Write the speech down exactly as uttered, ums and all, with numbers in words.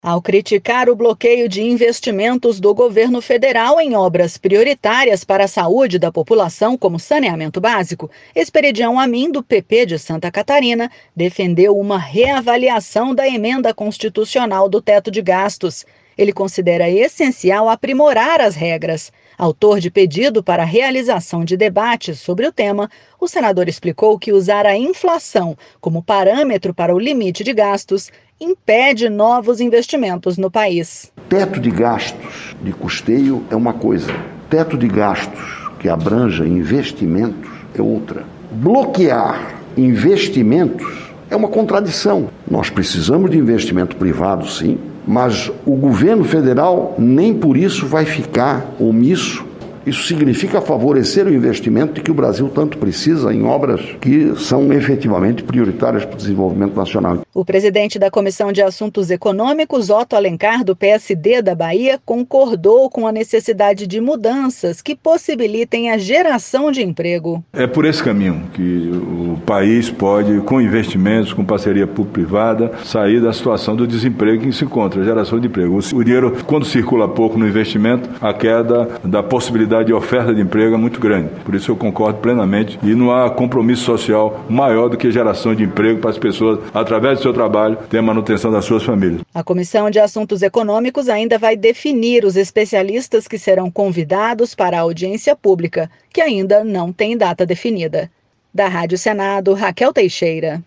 Ao criticar o bloqueio de investimentos do governo federal em obras prioritárias para a saúde da população, como saneamento básico, Esperidião Amin, do P P de Santa Catarina, defendeu uma reavaliação da emenda constitucional do teto de gastos. Ele considera essencial aprimorar as regras. Autor de pedido para a realização de debates sobre o tema, o senador explicou que usar a inflação como parâmetro para o limite de gastos impede novos investimentos no país. Teto de gastos de custeio é uma coisa, teto de gastos que abranja investimentos é outra. Bloquear investimentos é uma contradição. Nós precisamos de investimento privado, sim, mas o governo federal nem por isso vai ficar omisso. Isso significa favorecer o investimento de que o Brasil tanto precisa em obras que são efetivamente prioritárias para o desenvolvimento nacional. O presidente da Comissão de Assuntos Econômicos, Otto Alencar, do P S D da Bahia, concordou com a necessidade de mudanças que possibilitem a geração de emprego. É por esse caminho que o país pode, com investimentos, com parceria público-privada, sair da situação do desemprego em que se encontra, a geração de emprego. O dinheiro, quando circula pouco no investimento, a queda da possibilidade de oferta de emprego é muito grande. Por isso eu concordo plenamente e não há compromisso social maior do que geração de emprego para as pessoas, através do seu trabalho, ter a manutenção das suas famílias. A Comissão de Assuntos Econômicos ainda vai definir os especialistas que serão convidados para a audiência pública, que ainda não tem data definida. Da Rádio Senado, Raquel Teixeira.